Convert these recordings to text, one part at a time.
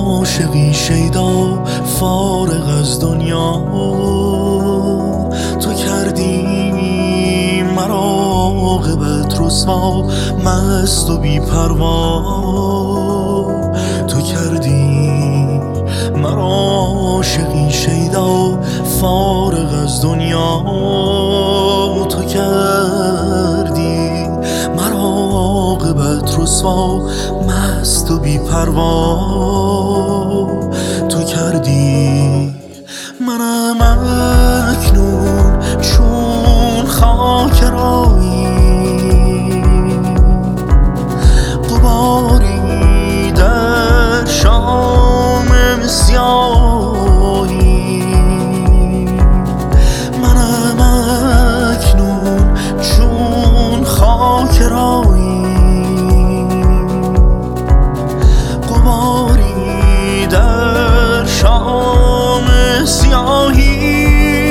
عاشقی شیدا فارغ از دنیا، تو کردی مرا عاقبت رسوا، مست و بی پروا. تو کردی مرا عاشقی شیدا فارغ از دنیا، تو کردی مرا عاقبت رسوا، مست و بی پروا. تو کردی منم اکنون چون خاک رایی، غباری در شام سیاهی. منم اکنون چون خاک رایی، غباری در شام سیاهی.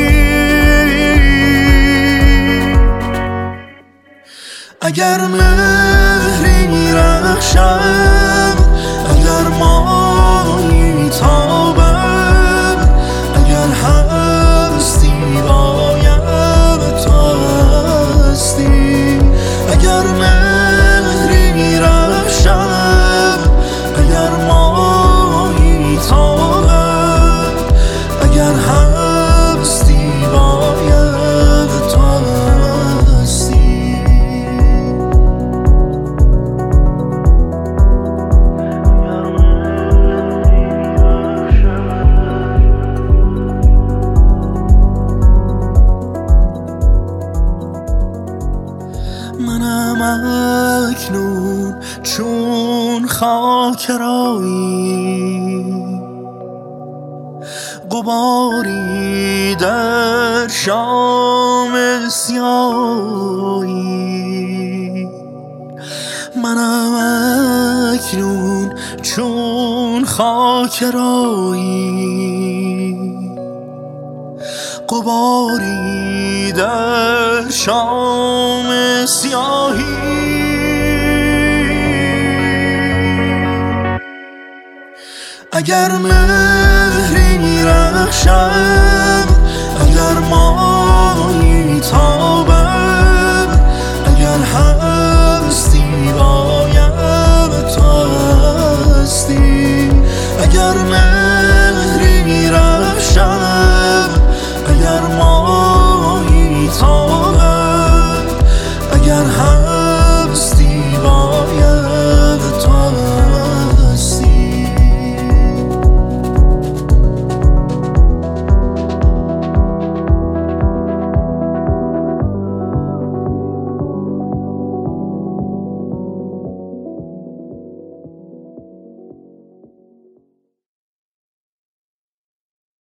اگر مهری میرخشم، اگر ماهی تابم، اگر هستی باید تو هستی. اگر مهری میرخشم، اگر ماهی تابم، اگر هستی باید تو هستی. منم اکنون چون خاک رایی، غباری در شام سیاهی. منم اکنون چون خاک رایی، غباری در شام سیاهی. اگر مهری میرخشم، اگر ماهی تابم، اگر هستی باید تو هستی. اگر